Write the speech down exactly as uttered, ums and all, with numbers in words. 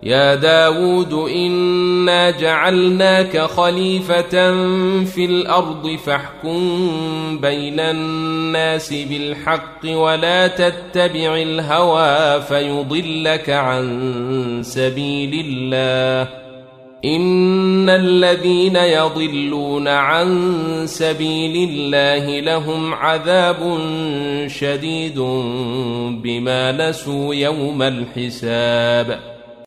يا داود إنا جعلناك خليفة في الأرض فاحكم بين الناس بالحق ولا تتبع الهوى فيضلك عن سبيل الله إن الذين يضلون عن سبيل الله لهم عذاب شديد بما نسوا يوم الحساب